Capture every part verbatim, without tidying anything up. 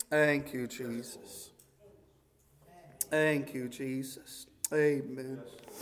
Thank you, Jesus. Thank you, Jesus. Amen.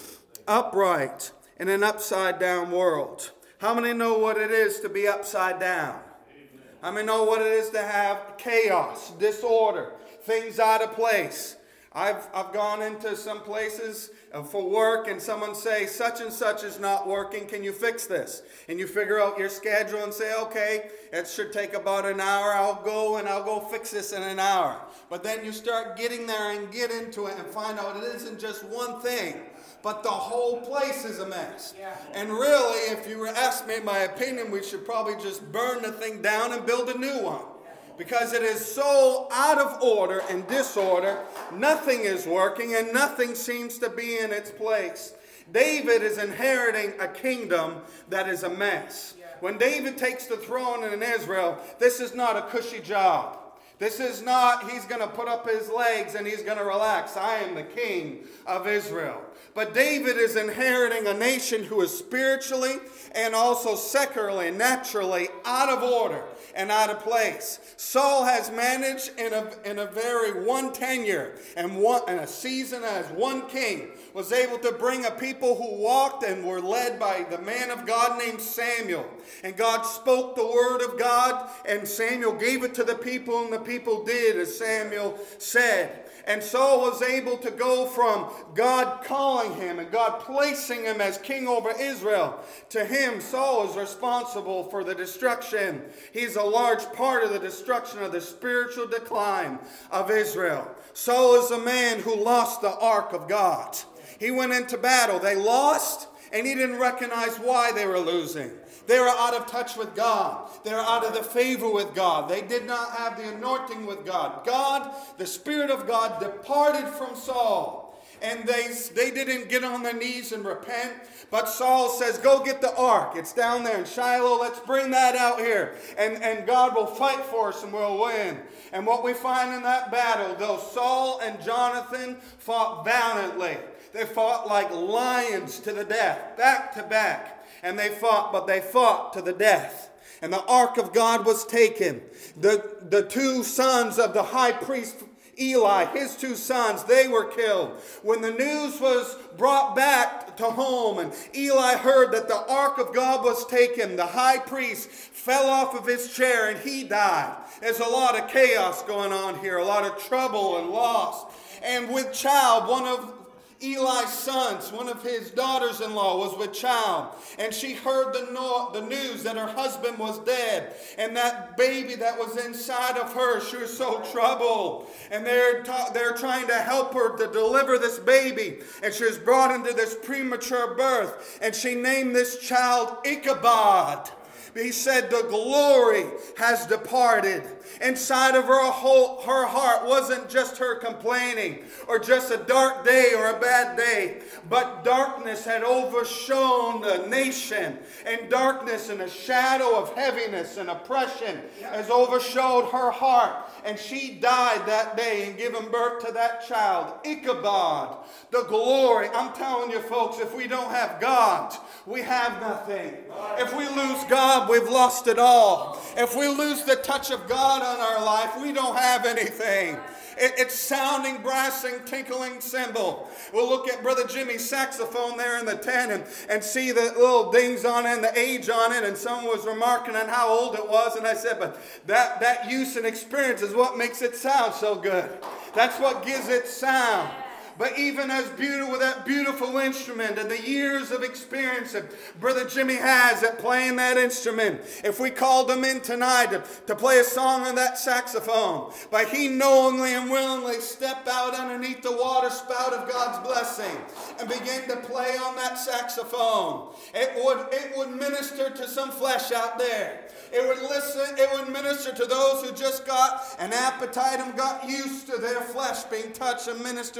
Upright in an upside down world. How many know what it is to be upside down? How many know what it is to have chaos, disorder, things out of place? I've, I've gone into some places for work and someone say, such and such is not working, can you fix this? And you figure out your schedule and say, okay, it should take about an hour, I'll go and I'll go fix this in an hour. But then you start getting there and get into it and find out it isn't just one thing, but the whole place is a mess. Yeah. And really, if you were asked me my opinion, we should probably just burn the thing down and build a new one. Because it is so out of order and disorder, nothing is working and nothing seems to be in its place. David is inheriting a kingdom that is a mess. When David takes the throne in Israel, this is not a cushy job. This is not, he's going to put up his legs and he's going to relax. I am the king of Israel. But David is inheriting a nation who is spiritually and also secularly, naturally out of order and out of place. Saul has managed in a, in a very one tenure and one in a season as one king, was able to bring a people who walked and were led by the man of God named Samuel. And God spoke the word of God, and Samuel gave it to the people, and the people did as Samuel said. And Saul was able to go from God calling him and God placing him as king over Israel to him. Saul is responsible for the destruction. He's a large part of the destruction of the spiritual decline of Israel. Saul is a man who lost the ark of God. He went into battle. They lost, and he didn't recognize why they were losing. They were out of touch with God. They were out of the favor with God. They did not have the anointing with God. God, the Spirit of God, departed from Saul. And they, they didn't get on their knees and repent. But Saul says, go get the ark. It's down there in Shiloh. Let's bring that out here. And, and God will fight for us and we'll win. And what we find in that battle, though Saul and Jonathan fought valiantly. They fought like lions to the death, back to back. And they fought, but they fought to the death. And the ark of God was taken. The, the two sons of the high priest Eli, his two sons, they were killed. When the news was brought back to home and Eli heard that the ark of God was taken, the high priest fell off of his chair and he died. There's a lot of chaos going on here, a lot of trouble and loss. And with child, one of Eli's sons, one of his daughters-in-law, was with child, and she heard the, no- the news that her husband was dead, and that baby that was inside of her, she was so troubled, and they're, ta- they're trying to help her to deliver this baby, and she was brought into this premature birth, and she named this child Ichabod. He said the glory has departed. Inside of her whole, her heart wasn't just her complaining or just a dark day or a bad day, but darkness had overshone the nation, and darkness and a shadow of heaviness and oppression has overshadowed her heart, and she died that day and given birth to that child, Ichabod. The glory, I'm telling you folks, if we don't have God, we have nothing. If we lose God, we've lost it all. If we lose the touch of God on our life, we don't have anything. It, it's sounding, brassing, tinkling cymbal. We'll look at Brother Jimmy's saxophone there in the tent and, and see the little dings on it and the age on it. And someone was remarking on how old it was. And I said, but that, that use and experience is what makes it sound so good. That's what gives it sound. But even as beautiful with that beautiful instrument and the years of experience that Brother Jimmy has at playing that instrument, if we called him in tonight to, to play a song on that saxophone, but he knowingly and willingly stepped out underneath the water spout of God's blessing and began to play on that saxophone, it would, it would minister to some flesh out there. It would listen, it would minister to those who just got an appetite and got used to their flesh being touched and ministered to.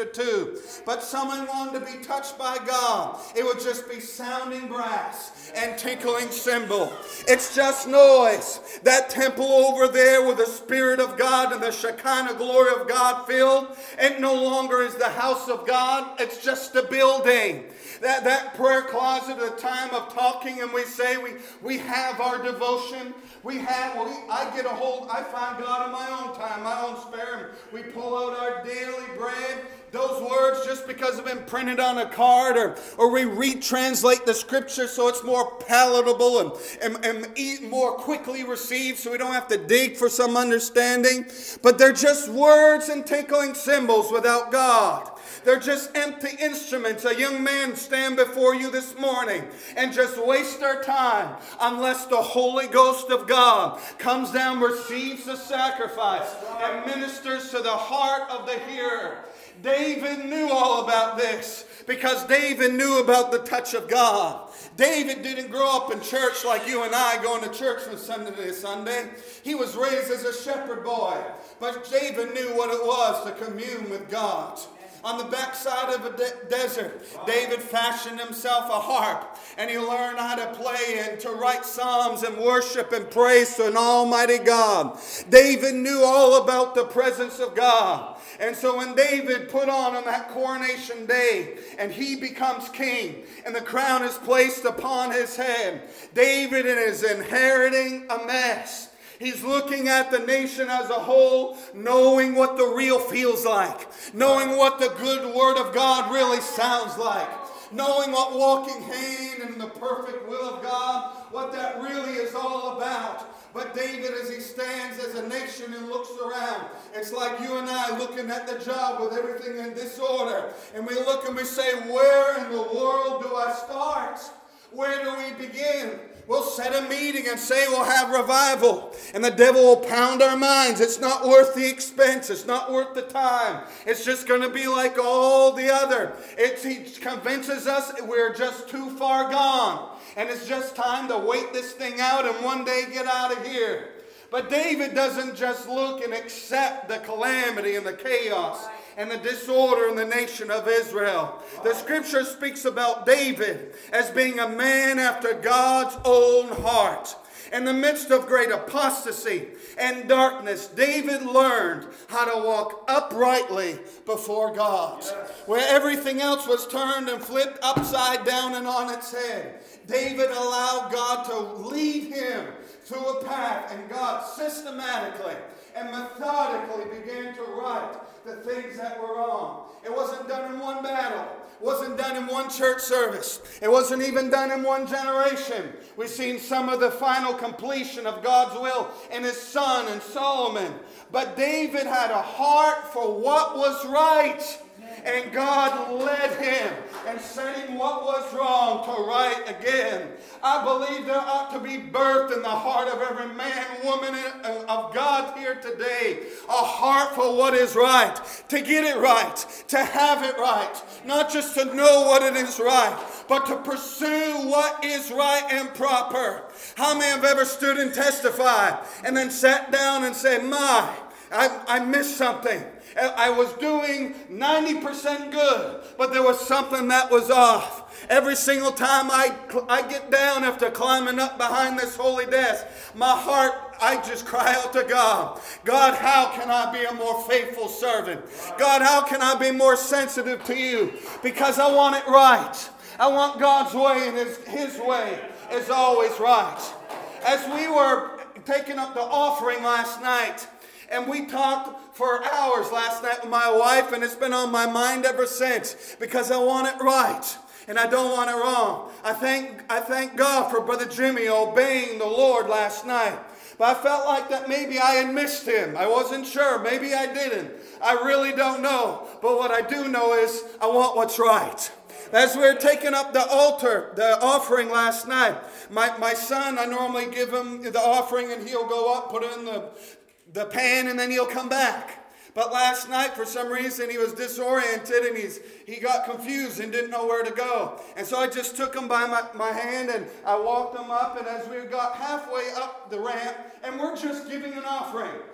do. But someone wanted to be touched by God, it would just be sounding brass and tinkling cymbal. It's just noise. That temple over there with the Spirit of God and the Shekinah glory of God filled, it no longer is the house of God. It's just a building. That, that prayer closet at the time of talking, and we say we, we have our devotion. We have, we, I get a hold, I find God in my own time, my own spare. We pull out our daily bread. Those words, just because they've been printed on a card, or, or we retranslate the scripture so it's more palatable and, and, and eat more quickly received, so we don't have to dig for some understanding. But they're just words and tinkling cymbals without God. They're just empty instruments. A young man stand before you this morning and just waste their time unless the Holy Ghost of God comes down, receives the sacrifice, and ministers to the heart of the hearer. David knew all about this because David knew about the touch of God. David didn't grow up in church like you and I, going to church from Sunday to Sunday. He was raised as a shepherd boy. But David knew what it was to commune with God. On the backside of a de- desert, David fashioned himself a harp, and he learned how to play and to write psalms and worship and praise to an almighty God. David knew all about the presence of God. And so when David put on on that coronation day, and he becomes king, and the crown is placed upon his head, David is inheriting a mess. He's looking at the nation as a whole, knowing what the real feels like, knowing what the good word of God really sounds like, knowing what walking hand in the perfect will of God, what that really is all about. But David, as he stands as a nation and looks around, it's like you and I looking at the job with everything in disorder. And we look and we say, where in the world do I start? Where do we begin? We'll set a meeting and say we'll have revival. And the devil will pound our minds. It's not worth the expense. It's not worth the time. It's just going to be like all the other. It's, he convinces us we're just too far gone. And it's just time to wait this thing out and one day get out of here. But David doesn't just look and accept the calamity and the chaos and the disorder in the nation of Israel. The scripture speaks about David as being a man after God's own heart. In the midst of great apostasy and darkness, David learned how to walk uprightly before God. Where everything else was turned and flipped upside down and on its head, David allowed God to lead him through a path, and God systematically and methodically began to right the things that were wrong. It wasn't done in one battle. It wasn't done in one church service. It wasn't even done in one generation. We've seen some of the final completion of God's will in his son and Solomon. But David had a heart for what was right. And God led him and set him what was wrong to right again. I believe there ought to be birth in the heart of every man, woman of God here today. A heart for what is right. To get it right. To have it right. Not just to know what it is right, but to pursue what is right and proper. How many have ever stood and testified and then sat down and said, my, I, I missed something. I was doing ninety percent good, but there was something that was off. Every single time I, I get down after climbing up behind this holy desk, my heart, I just cry out to God. God, how can I be a more faithful servant? God, how can I be more sensitive to you? Because I want it right. I want God's way, and his, his way is always right. As we were taking up the offering last night, and we talked for hours last night with my wife, and it's been on my mind ever since because I want it right and I don't want it wrong. I thank, I thank God for Brother Jimmy obeying the Lord last night. But I felt like that maybe I had missed him. I wasn't sure. Maybe I didn't. I really don't know. But what I do know is I want what's right. As we were taking up the altar, the offering last night, my, my son, I normally give him the offering and he'll go up, put it in the the pan, and then he'll come back. But last night, for some reason, he was disoriented and he's he got confused and didn't know where to go. And so I just took him by my, my hand and I walked him up, and as we got halfway up the ramp, and we're just giving an offering.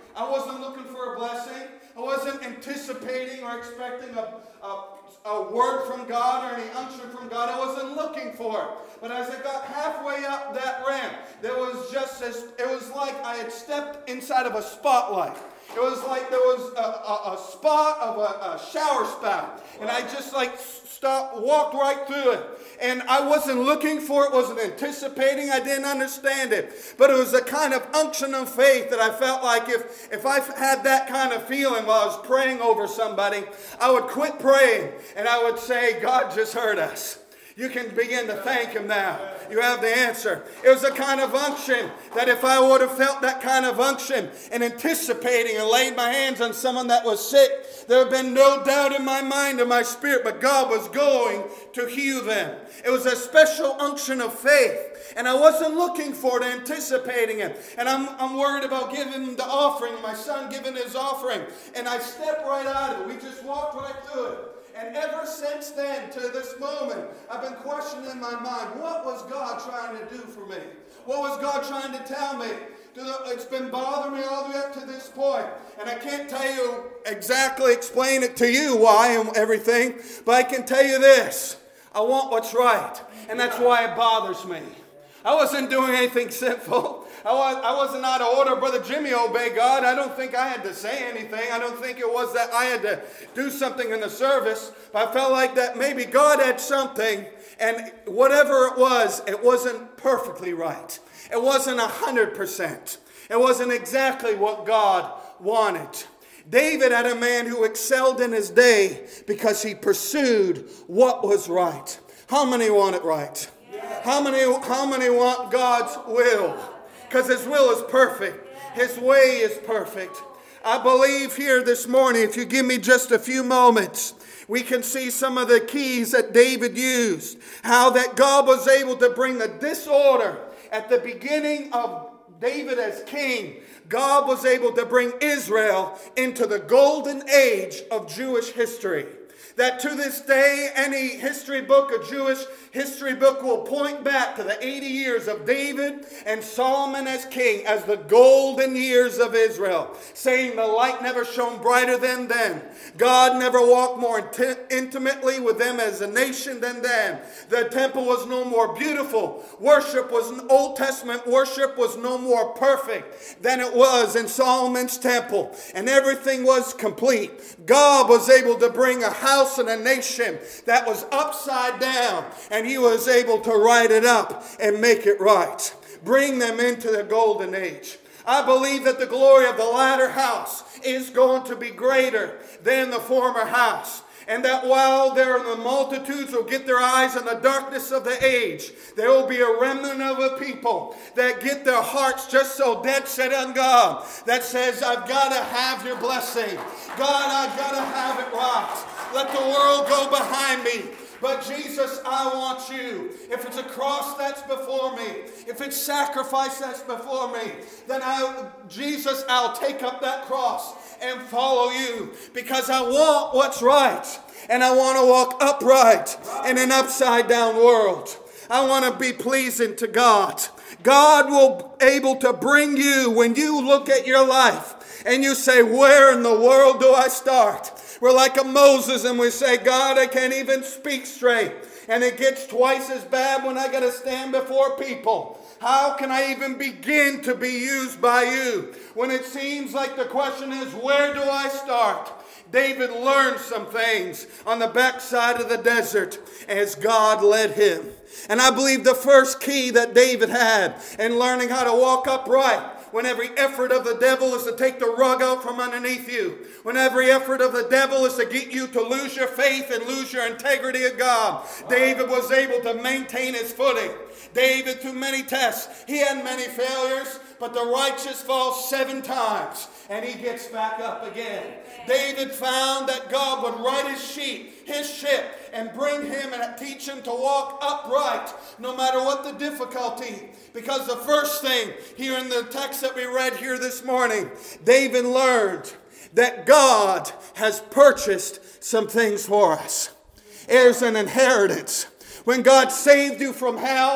I wasn't looking for a blessing. I wasn't anticipating or expecting a, a, a word from God or any unction from God. I wasn't looking for it. But as I got halfway up that ramp, there was just this, it was like I had stepped inside of a spotlight. It was like there was a, a, a spot of a, a shower spout. And I just like stopped, walked right through it. And I wasn't looking for it, wasn't anticipating, I didn't understand it. But it was a kind of unction of faith that I felt like if, if I had that kind of feeling while I was praying over somebody, I would quit praying and I would say, God just heard us. You can begin to thank Him now. You have the answer. It was a kind of unction that if I would have felt that kind of unction and anticipating and laid my hands on someone that was sick, there would have been no doubt in my mind or my spirit, but God was going to heal them. It was a special unction of faith. And I wasn't looking for it, anticipating it. And I'm, I'm worried about giving the offering, my son giving his offering. And I stepped right out of it. We just walked right through it. And ever since then, to this moment, I've been questioning in my mind, what was God trying to do for me? What was God trying to tell me? It's been bothering me all the way up to this point. And I can't tell you exactly, explain it to you why and everything, but I can tell you this. I want what's right. And that's why it bothers me. I wasn't doing anything sinful. I, was, I wasn't out of order. Brother Jimmy obeyed God. I don't think I had to say anything. I don't think it was that I had to do something in the service. But I felt like that maybe God had something. And whatever it was, it wasn't perfectly right. It wasn't a hundred percent. It wasn't exactly what God wanted. David had a man who excelled in his day because he pursued what was right. How many want it right? How many, how many want God's will? Because His will is perfect. His way is perfect. I believe here this morning, if you give me just a few moments, we can see some of the keys that David used. How that God was able to bring the disorder at the beginning of David as king. God was able to bring Israel into the golden age of Jewish history. That to this day, any history book, a Jewish history book, will point back to the eighty years of David and Solomon as king as the golden years of Israel, saying the light never shone brighter than then. God never walked more inti- intimately with them as a nation than then. The temple was no more beautiful. Worship was, Old Testament worship was no more perfect than it was in Solomon's temple. And everything was complete. God was able to bring a house and a nation that was upside down, and He was able to right it up and make it right. Bring them into the golden age. I believe that the glory of the latter house is going to be greater than the former house. And that while there are the multitudes who get their eyes on the darkness of the age, there will be a remnant of a people that get their hearts just so dead set on God, that says, I've got to have your blessing. God, I've got to have it right. Let the world go behind me. But Jesus, I want you. If it's a cross that's before me, if it's sacrifice that's before me, then I, Jesus, I'll take up that cross and follow you, because I want what's right, and I want to walk upright in an upside down world. I want to be pleasing to God. God will be able to bring you, when you look at your life and you say, where in the world do I start? We're like a Moses and we say, God, I can't even speak straight. And it gets twice as bad when I got to stand before people. How can I even begin to be used by you? When it seems like the question is, where do I start? David learned some things on the backside of the desert as God led him. And I believe the first key that David had in learning how to walk upright, when every effort of the devil is to take the rug out from underneath you, when every effort of the devil is to get you to lose your faith and lose your integrity of God, David was able to maintain his footing. David, through many tests, he had many failures, but the righteous fall seven times and he gets back up again. David found that God would right his sheep, his ship, and bring him and teach him to walk upright no matter what the difficulty. Because the first thing here in the text that we read here this morning, David learned that God has purchased some things for us. There's an inheritance. When God saved you from hell,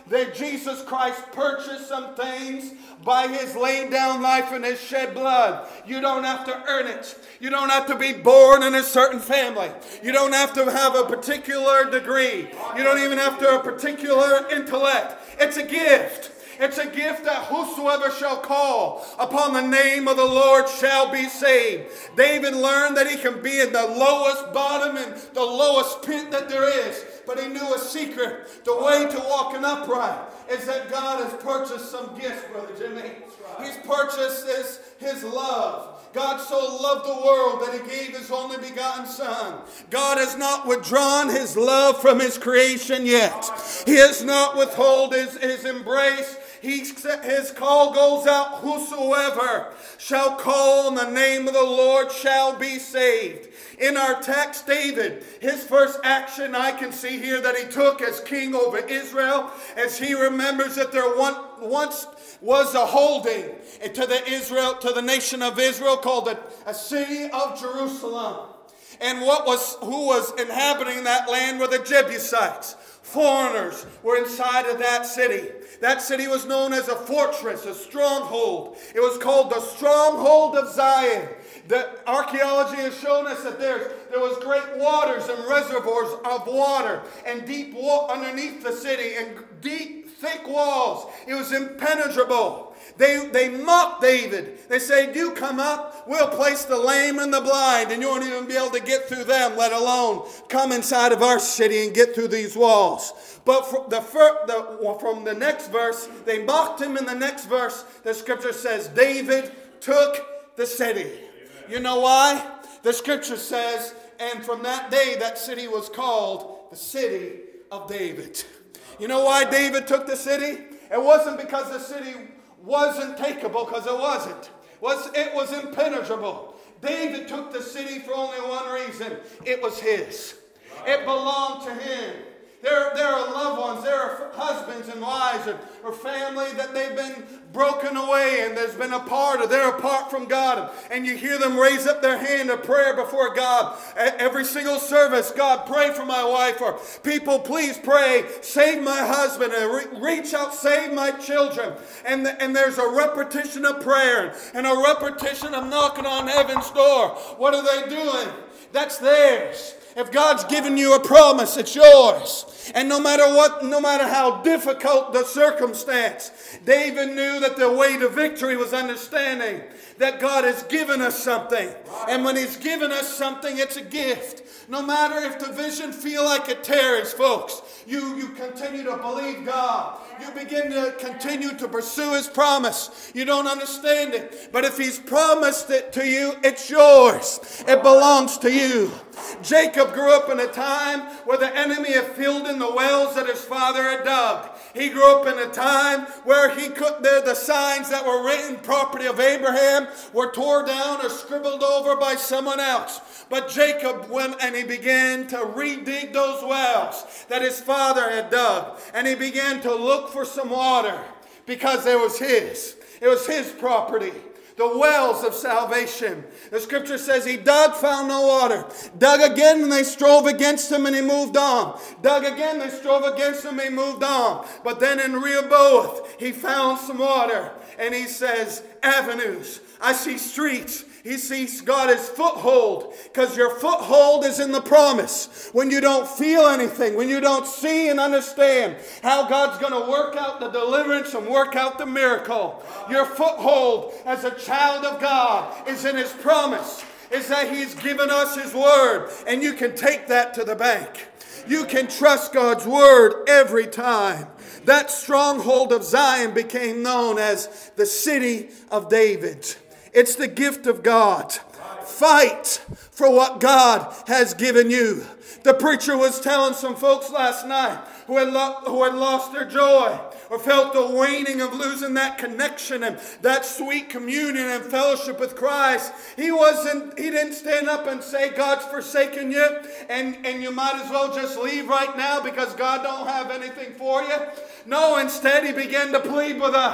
that Jesus Christ purchased some things by his laid down life and his shed blood. You don't have to earn it. You don't have to be born in a certain family. You don't have to have a particular degree. You don't even have to have a particular intellect. It's a gift. It's a gift that whosoever shall call upon the name of the Lord shall be saved. David learned that he can be in the lowest bottom and the lowest pit that there is. But he knew a secret. The way to walking upright is that God has purchased some gifts, Brother Jimmy. He's purchased his, his love. God so loved the world that he gave his only begotten Son. God has not withdrawn his love from his creation yet. He has not withheld his, his embrace. He, his call goes out, whosoever shall call on the name of the Lord shall be saved. In our text, David, his first action I can see here that he took as king over Israel, as he remembers that there once was a holding to the Israel, to the nation of Israel called a, a city of Jerusalem. And what was who was inhabiting that land were the Jebusites. Foreigners were inside of that city. That city was known as a fortress, a stronghold. It was called the stronghold of Zion. The archaeology has shown us that there, there was great waters and reservoirs of water and deep wa- underneath the city and deep, thick walls. It was impenetrable. They, they mocked David. They say, you come up, we'll place the lame and the blind, and you won't even be able to get through them, let alone come inside of our city and get through these walls. But from the, the, from the next verse, they mocked him in the next verse. The scripture says, David took the city. You know why? The scripture says, and from that day, that city was called the city of David. You know why David took the city? It wasn't because the city wasn't takeable, because it wasn't. It was impenetrable. David took the city for only one reason. It was his. It belonged to him. There, there are loved ones, there are husbands and wives or, or family that they've been broken away and there's been a part or they're apart from God. And you hear them raise up their hand of prayer before God. Every single service, God, pray for my wife, or people, please pray, save my husband, and re- reach out, save my children. And, the, and there's a repetition of prayer and a repetition of knocking on heaven's door. What are they doing? That's theirs. If God's given you a promise, it's yours. And no matter what, no matter how difficult the circumstance, David knew that the way to victory was understanding that God has given us something. And when he's given us something, it's a gift. No matter if the vision feel like it tears, folks, you, you continue to believe God. You begin to continue to pursue his promise. You don't understand it. But if he's promised it to you, it's yours. It belongs to you. Jacob grew up in a time where the enemy had filled in the wells that his father had dug. He grew up in a time where he could, the, the signs that were written, property of Abraham, were tore down or scribbled over by someone else. But Jacob went and he began to redig those wells that his father had dug. And he began to look for some water because it was his. It was his property. The wells of salvation. The scripture says he dug, found no water. Dug again and they strove against him and he moved on. Dug again, they strove against him and he moved on. But then in Rehoboth, he found some water. And he says, avenues. I see streets. He sees God as foothold, because your foothold is in the promise. When you don't feel anything, when you don't see and understand how God's going to work out the deliverance and work out the miracle, your foothold as a child of God is in his promise, is that he's given us his word, and you can take that to the bank. You can trust God's word every time. That stronghold of Zion became known as the city of David. It's the gift of God. Fight for what God has given you. The preacher was telling some folks last night who had, lo- who had lost their joy or felt the waning of losing that connection and that sweet communion and fellowship with Christ. He wasn't, he didn't stand up and say, God's forsaken you and, and you might as well just leave right now because God don't have anything for you. No, instead he began to plead with us.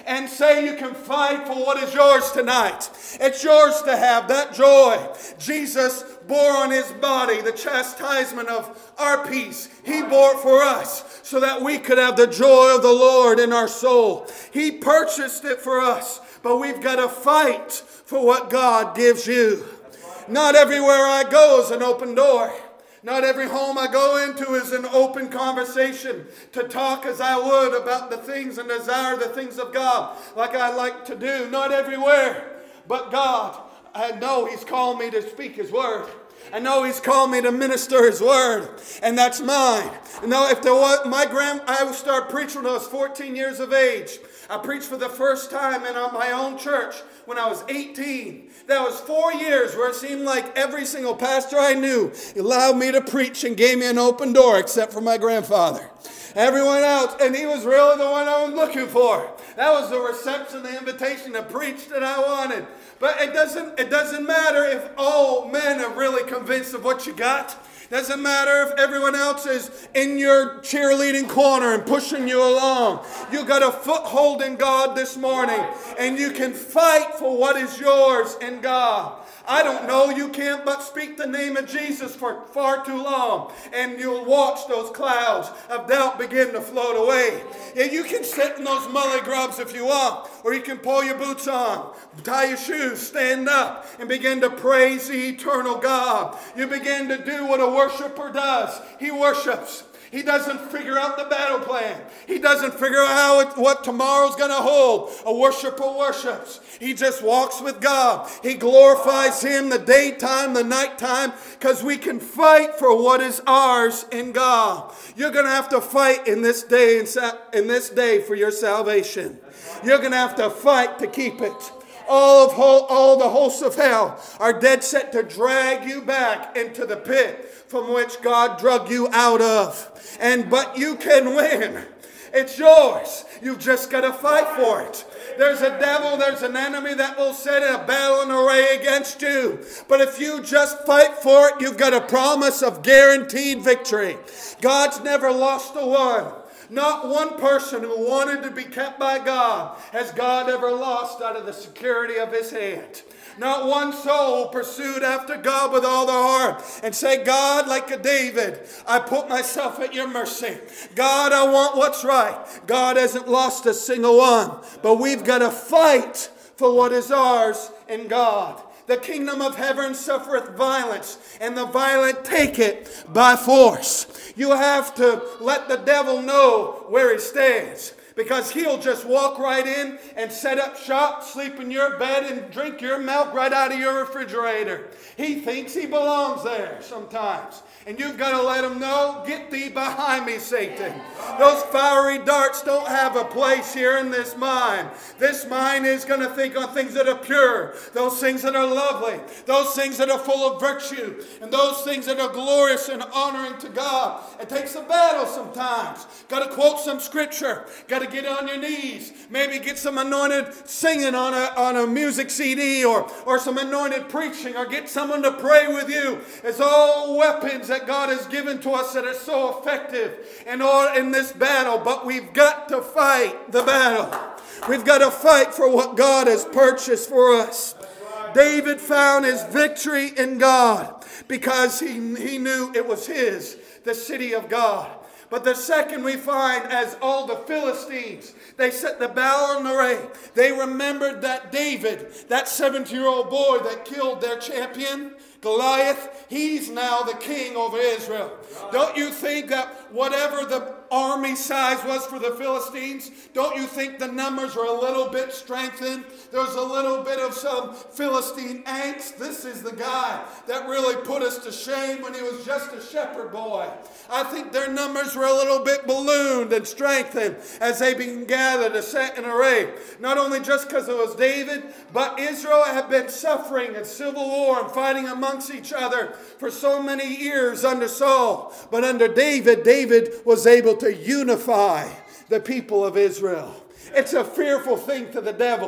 and say you can fight for what is yours tonight. It's yours to have that joy. Jesus bore on his body the chastisement of our peace. He bore it for us so that we could have the joy of the Lord in our soul. He purchased it for us, but we've got to fight for what God gives you. Not everywhere I go is an open door. Not every home I go into is an open conversation to talk as I would about the things and desire the things of God like I like to do. Not everywhere. But God, I know He's called me to speak His word. I know He's called me to minister His word. And that's mine. You know, if there was, my grand, I started preaching when I was fourteen years of age. I preached for the first time in my own church when I was eighteen. That was four years where it seemed like every single pastor I knew allowed me to preach and gave me an open door except for my grandfather. Everyone else, and he was really the one I was looking for. That was the reception, the invitation to preach that I wanted. But it doesn't, it doesn't matter if all men are really convinced of what you got. Doesn't matter if everyone else is in your cheerleading corner and pushing you along. You got a foothold in God this morning, and you can fight for what is yours in God. I don't know, you can't but speak the name of Jesus for far too long, and you'll watch those clouds of doubt begin to float away. And you can sit in those mully grubs if you want, or you can pull your boots on, tie your shoes, stand up, and begin to praise the eternal God. You begin to do what a worshiper does. He worships. He doesn't figure out the battle plan. He doesn't figure out how it, what tomorrow's going to hold. A worshiper worships. He just walks with God. He glorifies Him the daytime, the nighttime, because we can fight for what is ours in God. You're going to have to fight in this day, in this day for your salvation. You're going to have to fight to keep it. All of whole, all the hosts of hell are dead set to drag you back into the pit from which God drug you out of. And but you can win. It's yours. You've just got to fight for it. There's a devil, there's an enemy that will set a battle in array against you. But if you just fight for it, you've got a promise of guaranteed victory. God's never lost a one. Not one person who wanted to be kept by God has God ever lost out of the security of His hand. Not one soul pursued after God with all their heart and say, God, like a David, I put myself at your mercy. God, I want what's right. God hasn't lost a single one. But we've got to fight for what is ours in God. The kingdom of heaven suffereth violence, and the violent take it by force. You have to let the devil know where he stands, because he'll just walk right in and set up shop, sleep in your bed, and drink your milk right out of your refrigerator. He thinks he belongs there sometimes. And you've got to let him know, get thee behind me, Satan. Those fiery darts don't have a place here in this mind. This mind is going to think on things that are pure, those things that are lovely, those things that are full of virtue, and those things that are glorious and honoring to God. It takes a battle sometimes. Got to quote some scripture. Got to get on your knees. Maybe get some anointed singing on a, on a music C D, or, or some anointed preaching, or get someone to pray with you. It's all weapons that God has given to us that are so effective in, all, in this battle. But we've got to fight the battle. We've got to fight for what God has purchased for us. David found his victory in God because he, he knew it was his, the city of God. But the second we find, as all the Philistines, they set the battle in array. They remembered that David, that seventy-year-old boy that killed their champion, Goliath, he's now the king over Israel. Don't you think that whatever the army size was for the Philistines, don't you think the numbers were a little bit strengthened? There's a little bit of some Philistine angst. This is the guy that really put us to shame when he was just a shepherd boy. I think their numbers were a little bit ballooned and strengthened as they began gathered to set in array. Not only just because it was David, but Israel had been suffering in civil war and fighting amongst each other for so many years under Saul. But under David, David was able to unify the people of Israel. It's a fearful thing to the devil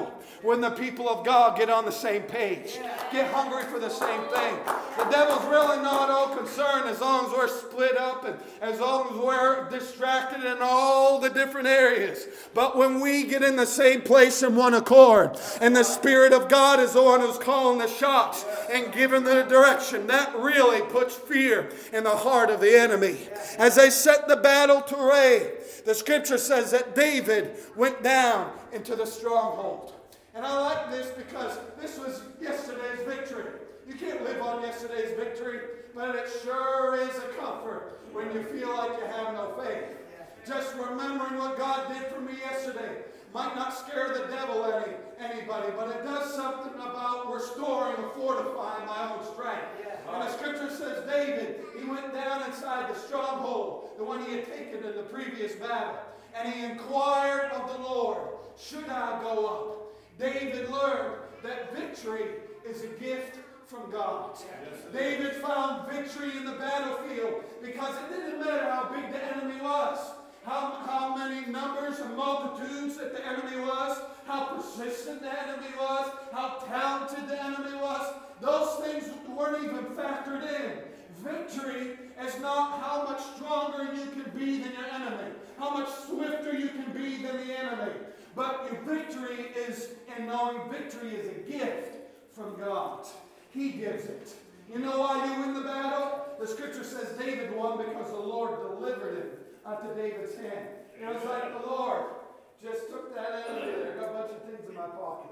when the people of God get on the same page, get hungry for the same thing. The devil's really not all concerned as long as we're split up and as long as we're distracted in all the different areas. But when we get in the same place in one accord, and the Spirit of God is the one who's calling the shots and giving the direction, that really puts fear in the heart of the enemy. As they set the battle to array, the scripture says that David went down into the stronghold. And I like this because this was yesterday's victory. You can't live on yesterday's victory, but it sure is a comfort when you feel like you have no faith. Just remembering what God did for me yesterday might not scare the devil any, anybody, but it does something about restoring and fortifying my own strength. And the scripture says David, he went down inside the stronghold, the one he had taken in the previous battle, and he inquired of the Lord, should I go up? David learned that victory is a gift from God. Yes. David found victory in the battlefield because it didn't matter how big the enemy was, how, how many numbers and multitudes that the enemy was, how persistent the enemy was, how talented the enemy was. Those things weren't even factored in. Victory is not how much stronger you can be than your enemy, how much swifter you can be than the enemy. But your victory is in knowing victory is a gift from God. He gives it. You know why you win the battle? The scripture says David won because the Lord delivered him unto David's hand. It was like the Lord just took that enemy there, got a bunch of things in my pocket,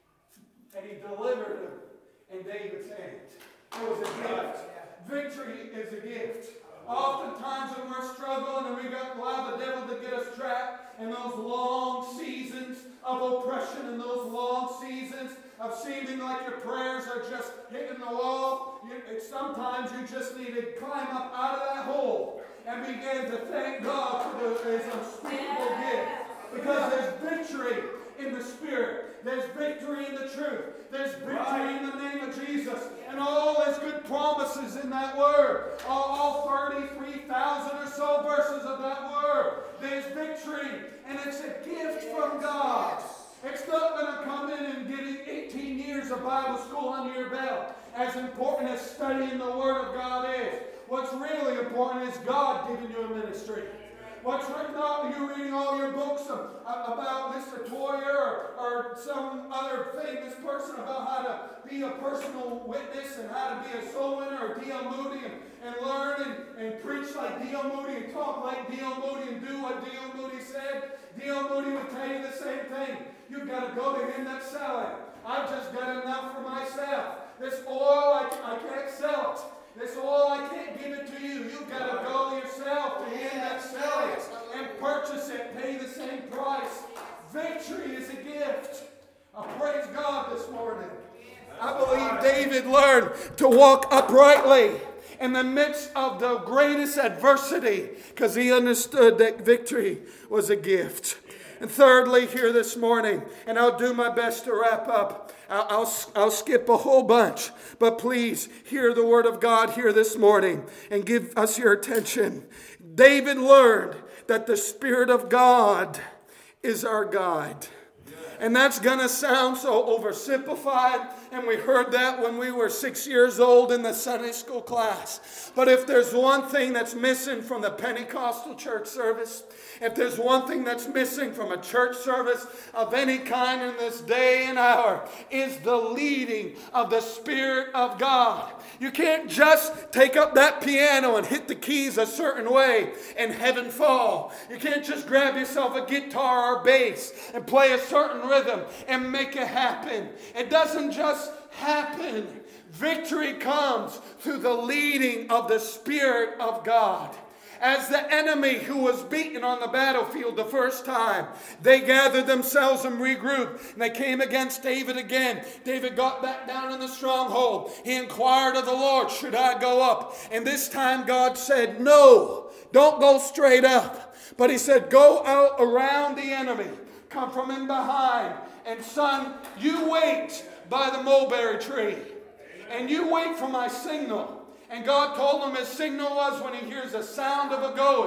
and he delivered him in David's hand. It was a gift. Victory is a gift. Oftentimes when we're struggling and we got allow the devil to get us trapped in those long seasons of oppression and those long seasons of seeming like your prayers are just hitting the wall, you, sometimes you just need to climb up out of that hole and begin to thank God for the, His unspeakable gift. Because there's victory in the Spirit. There's victory in the truth. There's victory in the name of Jesus. And all His good promises in that word. All, all thirty-three thousand or so verses of that word. There's victory. And it's a gift from God. It's not going to come in and getting eighteen years of Bible school under your belt. As important as studying the Word of God is. What's really important is God giving you a ministry. What's written up, you're reading all your books of, uh, about Mister Toyer or, or some other famous person about how to be a personal witness and how to be a soul winner, or D L Moody, and, and learn and, and preach like D L Moody and talk like D L Moody and do what D L Moody said. D L Moody would tell you the same thing. You've got to go to him that's selling. I've just got enough for myself. This oil, I, I can't sell it. This oil, I can't give it to you. You've got to go yourself to him that sells it and purchase it, pay the same price. Victory is a gift. I praise God this morning. I believe David learned to walk uprightly in the midst of the greatest adversity because he understood that victory was a gift. And thirdly, here this morning, and I'll do my best to wrap up. I'll, I'll, I'll skip a whole bunch, but please hear the word of God here this morning and give us your attention. David learned that the Spirit of God is our guide. And that's going to sound so oversimplified, and we heard that when we were six years old in the Sunday school class. But if there's one thing that's missing from the Pentecostal church service, if there's one thing that's missing from a church service of any kind in this day and hour, is the leading of the Spirit of God. You can't just take up that piano and hit the keys a certain way and heaven fall. You can't just grab yourself a guitar or bass and play a certain rhythm and make it happen. It doesn't just happen. Victory comes through the leading of the Spirit of God. As the enemy who was beaten on the battlefield the first time, they gathered themselves and regrouped. And they came against David again. David got back down in the stronghold. He inquired of the Lord, should I go up? And this time God said, no, don't go straight up. But he said, go out around the enemy. Come from in behind. And son, you wait by the mulberry tree. And you wait for my signal. And God told him his signal was when he hears the sound of a going.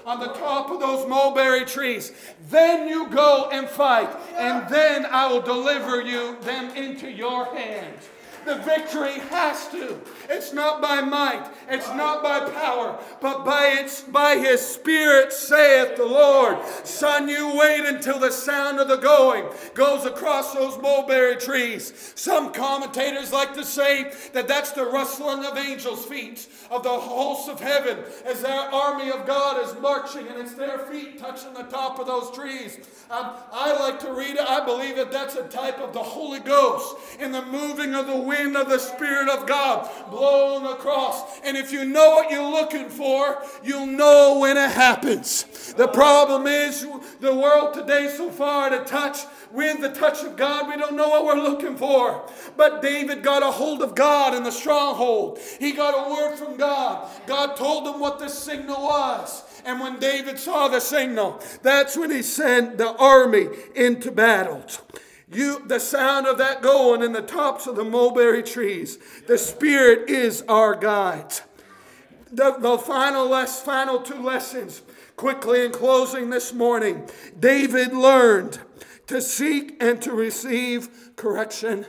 on the top of those mulberry trees. Then you go and fight, and then I will deliver you them into your hands. The victory has to. It's not by might. It's not by power. But by its by His Spirit, saith the Lord. Son, you wait until the sound of the going goes across those mulberry trees. Some commentators like to say that that's the rustling of angels' feet, of the hosts of heaven, as their army of God is marching, and it's their feet touching the top of those trees. Um, I like to read it. I believe that that's a type of the Holy Ghost in the moving of the wind of the Spirit of God blowing across. And if you know what you're looking for, you'll know when it happens. The problem is the world today so far to touch with the touch of God, we don't know what we're looking for. But David got a hold of God in the stronghold. He got a word from God. God told him what the signal was. And when David saw the signal, that's when he sent the army into battle. You, the sound of that going in the tops of the mulberry trees. The Spirit is our guide. The, the final, less, final two lessons, quickly in closing this morning. David learned to seek and to receive correction.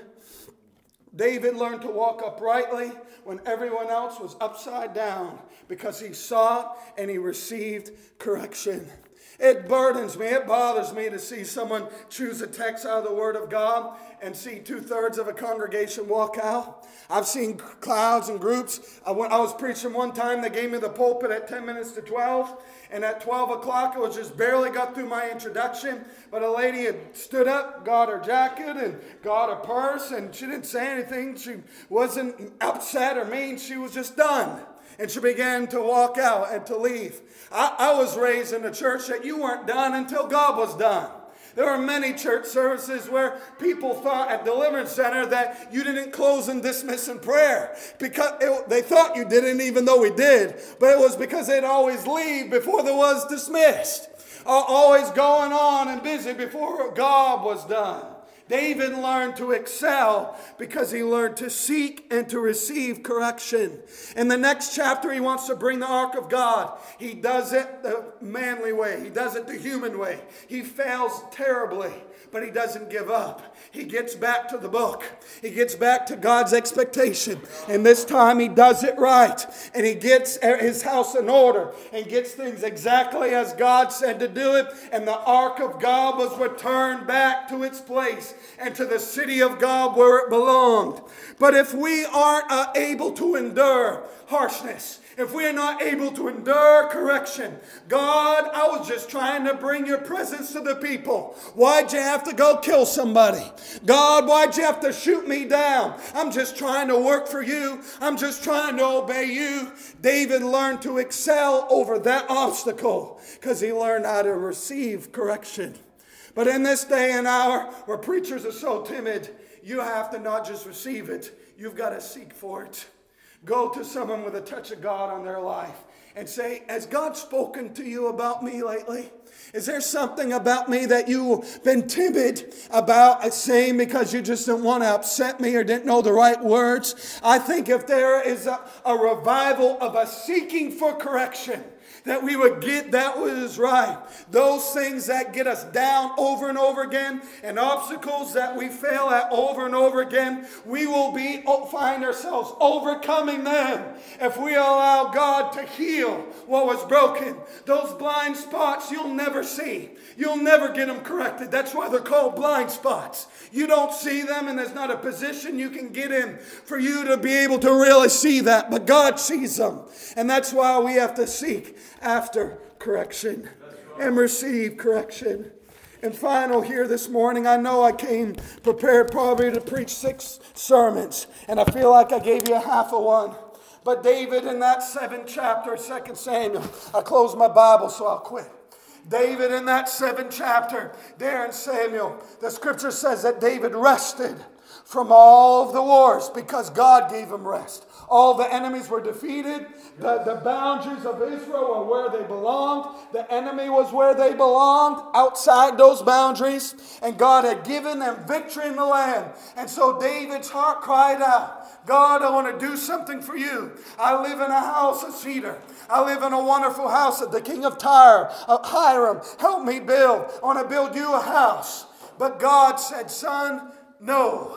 David learned to walk uprightly when everyone else was upside down, because he sought and he received correction. It burdens me, it bothers me to see someone choose a text out of the Word of God and see two-thirds of a congregation walk out. I've seen crowds and groups. I, went, I was preaching one time, they gave me the pulpit at ten minutes to twelve. And at twelve o'clock, it was just barely got through my introduction. But a lady had stood up, got her jacket and got a purse. And she didn't say anything. She wasn't upset or mean. She was just done. And she began to walk out and to leave. I, I was raised in a church that you weren't done until God was done. There were many church services where people thought at Deliverance Center that you didn't close and dismiss in prayer. Because it, they thought you didn't, even though we did. But it was because they'd always leave before there was dismissed. Uh, always going on and busy before God was done. David learned to excel because he learned to seek and to receive correction. In the next chapter, he wants to bring the ark of God. He does it the manly way. He does it the human way. He fails terribly, but he doesn't give up. He gets back to the book. He gets back to God's expectation. And this time he does it right. And he gets his house in order and gets things exactly as God said to do it. And the ark of God was returned back to its place and to the city of God where it belonged. But if we aren't uh, able to endure harshness, if we are not able to endure correction, God, I was just trying to bring your presence to the people. Why'd you have to go kill somebody? God, why'd you have to shoot me down? I'm just trying to work for you. I'm just trying to obey you. David learned to excel over that obstacle because he learned how to receive correction. But in this day and hour where preachers are so timid, you have to not just receive it, you've got to seek for it. Go to someone with a touch of God on their life and say, has God spoken to you about me lately? Is there something about me that you've been timid about saying because you just didn't want to upset me or didn't know the right words? I think if there is a, a revival of a seeking for correction, that we would get that which is right. Those things that get us down over and over again, and obstacles that we fail at over and over again, we will be find ourselves overcoming them if we allow God to heal what was broken. Those blind spots you'll never see. You'll never get them corrected. That's why they're called blind spots. You don't see them, and there's not a position you can get in for you to be able to really see that. But God sees them. And that's why we have to seek after correction and receive correction. And final here this morning, I know I came prepared probably to preach six sermons, and I feel like I gave you a half of one. But David in that seventh chapter, Second Samuel, I closed my Bible so I'll quit. David in that seventh chapter, there in Samuel, the scripture says that David rested from all of the wars because God gave them rest. All the enemies were defeated. The, the boundaries of Israel were where they belonged. The enemy was where they belonged, outside those boundaries. And God had given them victory in the land. And so David's heart cried out, God, I want to do something for you. I live in a house of cedar. I live in a wonderful house that the king of Tyre, of Hiram, helped me build. I want to build you a house. But God said, son, no.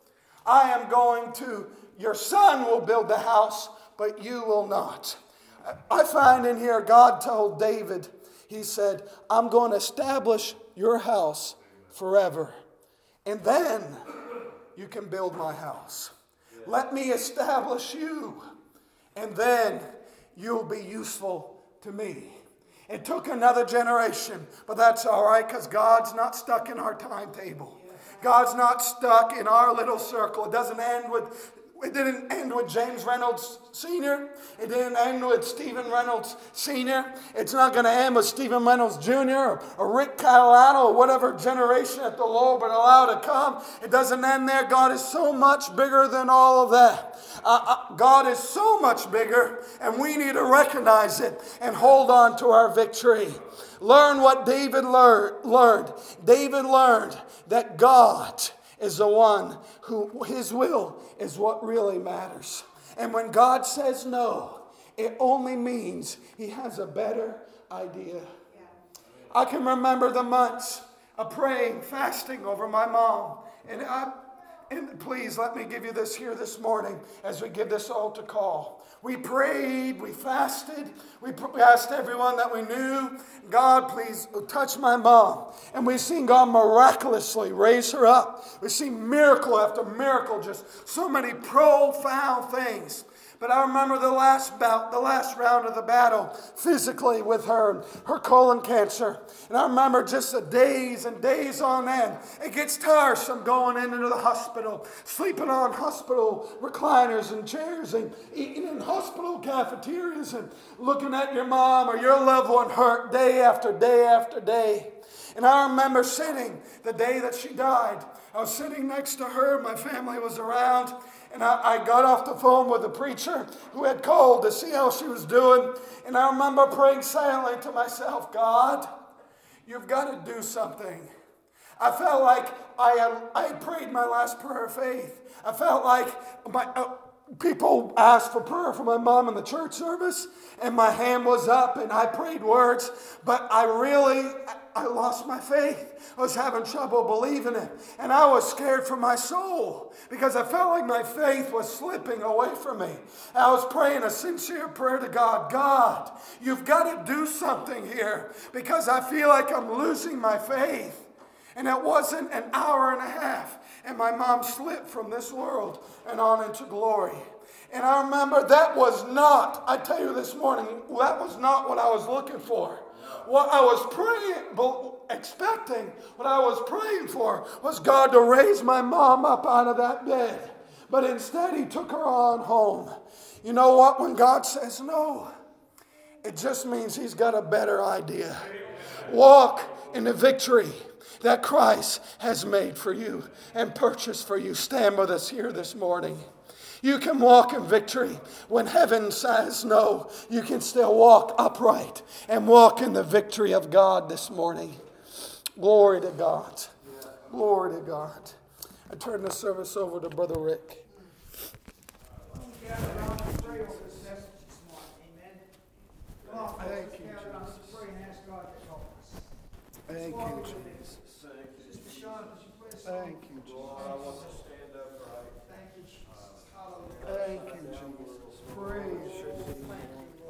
I am going to, your son will build the house, but you will not. I find in here God told David, he said, I'm going to establish your house forever. And then you can build my house. Let me establish you. And then you'll be useful to me. It took another generation, but that's all right because God's not stuck in our timetable. God's not stuck in our little circle. It doesn't end with, it didn't end with James Reynolds Senior It didn't end with Stephen Reynolds Senior It's not going to end with Stephen Reynolds Junior or, or Rick Catalano or whatever generation that the Lord would allow to come. It doesn't end there. God is so much bigger than all of that. Uh, uh, God is so much bigger, and we need to recognize it and hold on to our victory. Learn what David lear- learned. David learned that God is the one who, his will is what really matters. And when God says no, it only means he has a better idea. I can remember the months of praying, fasting over my mom. And I, and please let me give you this here this morning as we give this altar call. We prayed, we fasted, we asked everyone that we knew, God, please touch my mom. And we've seen God miraculously raise her up. We've seen miracle after miracle, just so many profound things. But I remember the last bout, the last round of the battle physically with her, her colon cancer. And I remember just the days and days on end. It gets tiresome going into the hospital, sleeping on hospital recliners and chairs and eating in hospital cafeterias and looking at your mom or your loved one hurt day after day after day. And I remember sitting the day that she died. I was sitting next to her. My family was around. And I, I got off the phone with the preacher who had called to see how she was doing. And I remember praying silently to myself, God, you've got to do something. I felt like I had, I had prayed my last prayer of faith. I felt like my, uh, people asked for prayer for my mom in the church service. And my hand was up and I prayed words. But I really... I lost my faith. I was having trouble believing it. And I was scared for my soul because I felt like my faith was slipping away from me. I was praying a sincere prayer to God. God, you've got to do something here because I feel like I'm losing my faith. And it wasn't an hour and a half. And my mom slipped from this world and on into glory. And I remember that was not, I tell you this morning, that was not what I was looking for. What I was praying, expecting, what I was praying for was God to raise my mom up out of that bed. But instead, he took her on home. You know what? When God says no, it just means he's got a better idea. Walk in the victory that Christ has made for you and purchased for you. Stand with us here this morning. You can walk in victory. When heaven says no, you can still walk upright and walk in the victory of God this morning. Glory to God. Glory to God. I turn the service over to Brother Rick. Thank you, Jesus. Thank you, Jesus. Thank you, Jesus. Thank you, Jesus. Praise your name,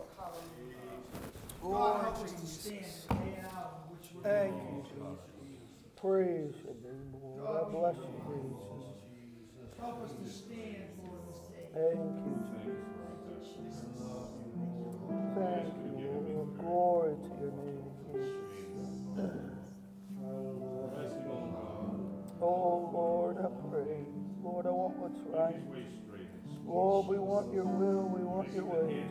Lord. God, help us to stand day and hour in which we're Thank you, Jesus. Praise your name, Lord. I bless you, Jesus. Help us to stand, Lord, this day. Thank you, Jesus. Thank you, Lord. Glory to your name, Jesus. Oh, Lord, I pray. Lord, I want what's right. Lord, we want your will. We want your way.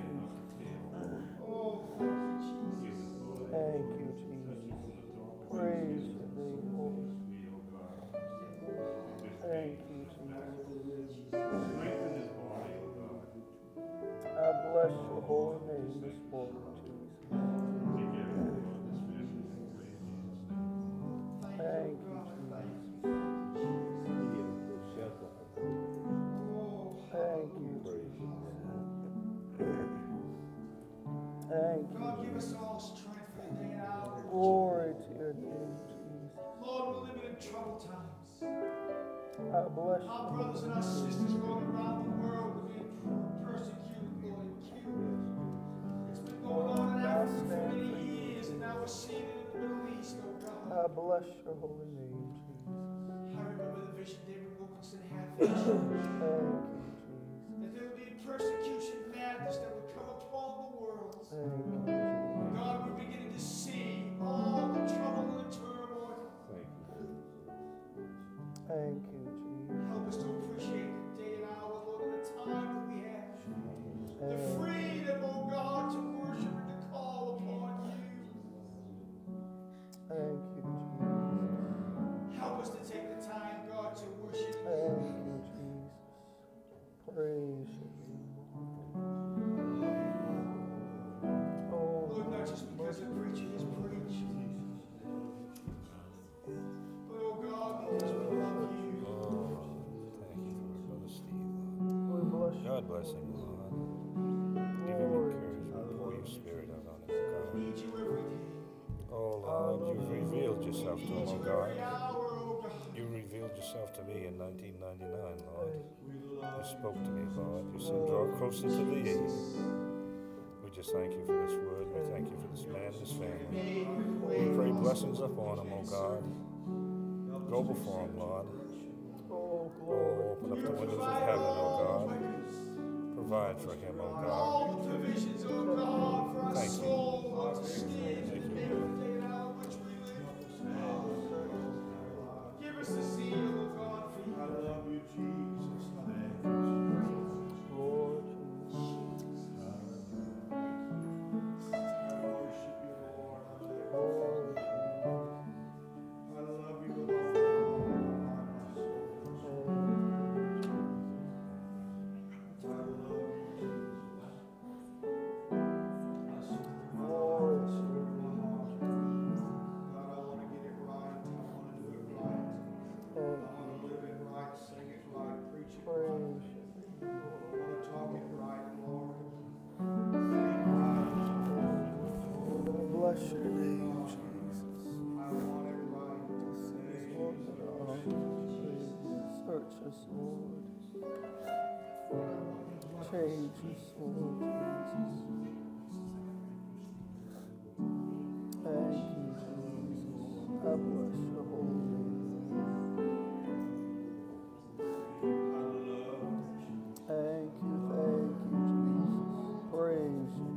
Thank you, Jesus. Praise your name, Lord. Thank you, Jesus. Strengthen his body, O God. I bless your holy name this morning, Jesus. Take care of this family, I pray in Jesus' name. Thank you, Jesus. Thank you, Jesus. Thank you. God, give us all strength for the day and hour. Glory to your name, Jesus. Lord, we're living in troubled times. I bless Our you. brothers and our sisters, Lord, around the world are being persecuted, Lord, and killed. It's been going on in Africa for many years, and now we're seeing it in the Middle East, oh God. I bless your holy name, Jesus. I remember the vision David Wilkinson had for the church. Thank you, Jesus. That there would be persecution, madness that would come upon the world. Thank you, Jesus. God, we're beginning to see all the trouble and the turmoil. Thank you, Jesus. Help us to appreciate the day and hour, Lord, and the time that we have. The Thank freedom, oh God, to worship and to call upon you. thank you, Jesus. Help us to take the time, God, to worship you. Thank you, Jesus. Praise you. Oh, Lord, not just because a preacher is preached, but oh God, because we love you. Thank you for Brother Steve, we bless you. Lord. God bless him, Lord. Give him encouragement. Pour your spirit out on him, We God. need you every day. Oh, Lord, you've revealed yourself We to need him, you oh God. every hour, oh God. You revealed yourself to me in nineteen ninety-nine, Lord. You spoke to me, Lord. You said, draw closer to thee. We just thank you for this word. We thank you for this man and his family. We pray blessings upon him, oh God. Go before him, Lord. Oh, Oh, glory. open up the windows of heaven, oh God. Provide for him, oh God. All the provisions, oh God, for our Thank you. soul, Lord, to stand Thank in you, the day Lord. and hour in which we live. Give us the zeal, oh God, for you. I love you, Jesus. Thank you. Lord Jesus. I worship you, Lord. I live. Lord I love you with all my heart, my soul. I love you, Jesus. I sing to my heart, I sing to my heart. God, I want to get it right. I want to do it right. I want to live it right, sing it right, preach it right. Praise you. I want to talk it right, Lord. Think right. Bless your name, Jesus. I want it right. Lord, search us, Lord. Change us, Lord Jesus. Thank you, Jesus. I bless your holy name. Thank you, thank you, Jesus. Praise you.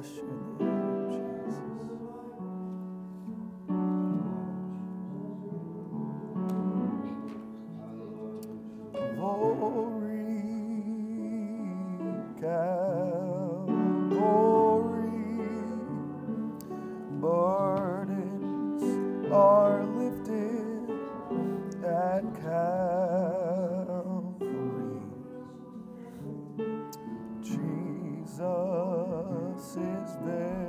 bless your name, Jesus. Glory, Calvary, burdens are lifted at Calvary. Jesus is there.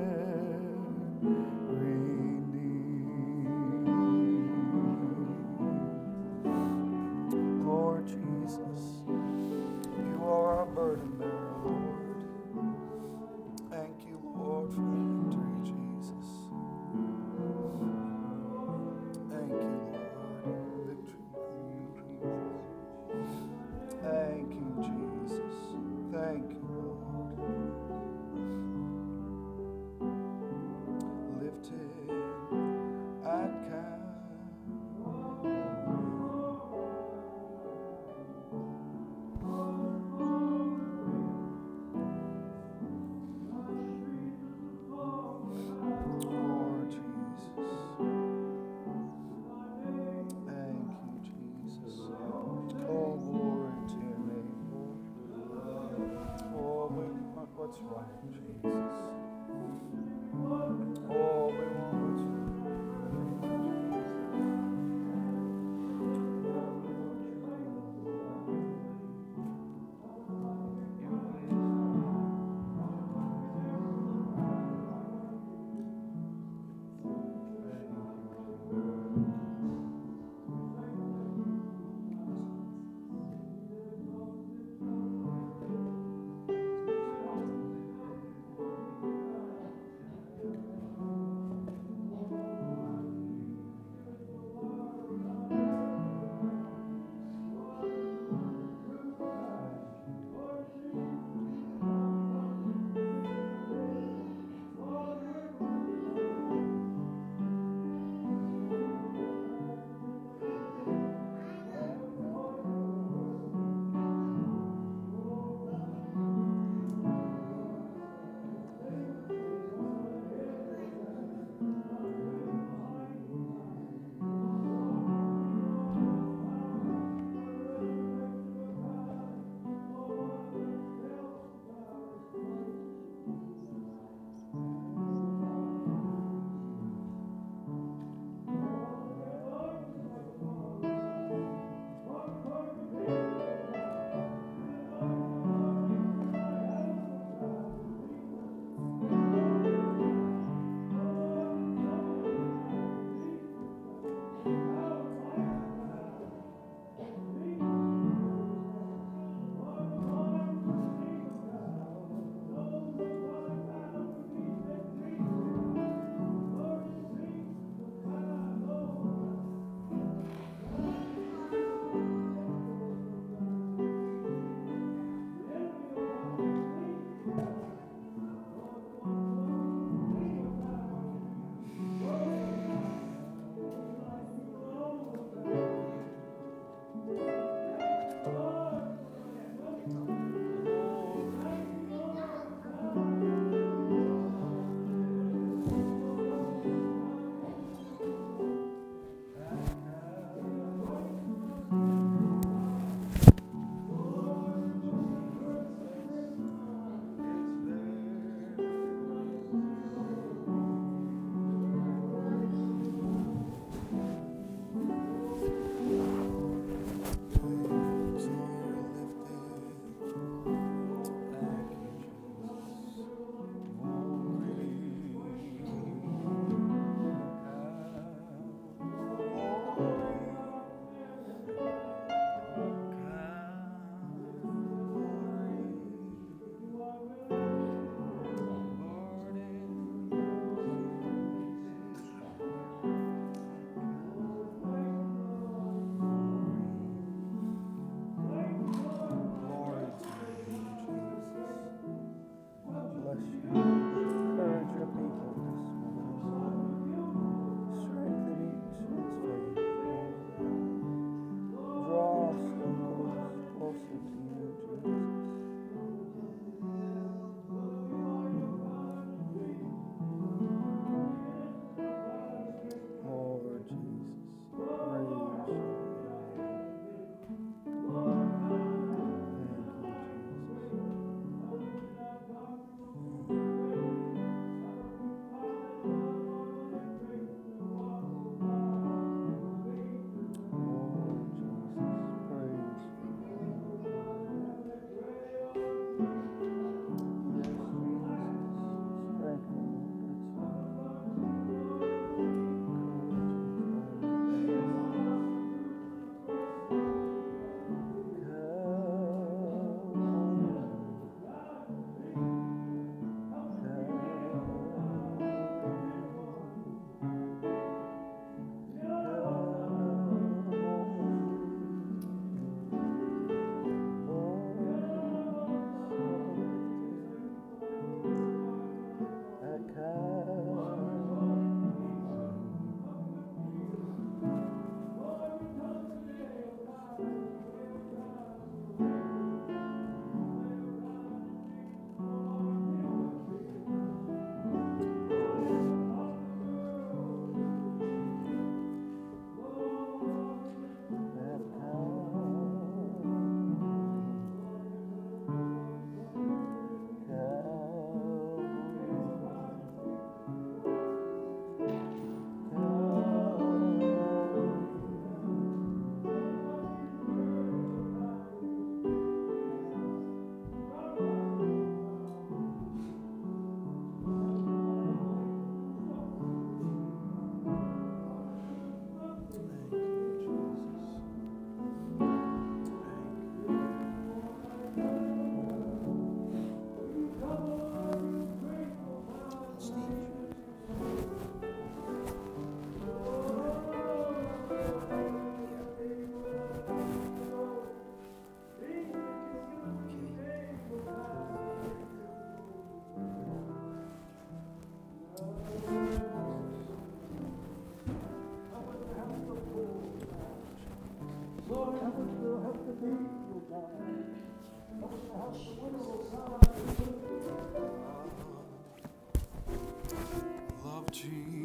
Love Jesus.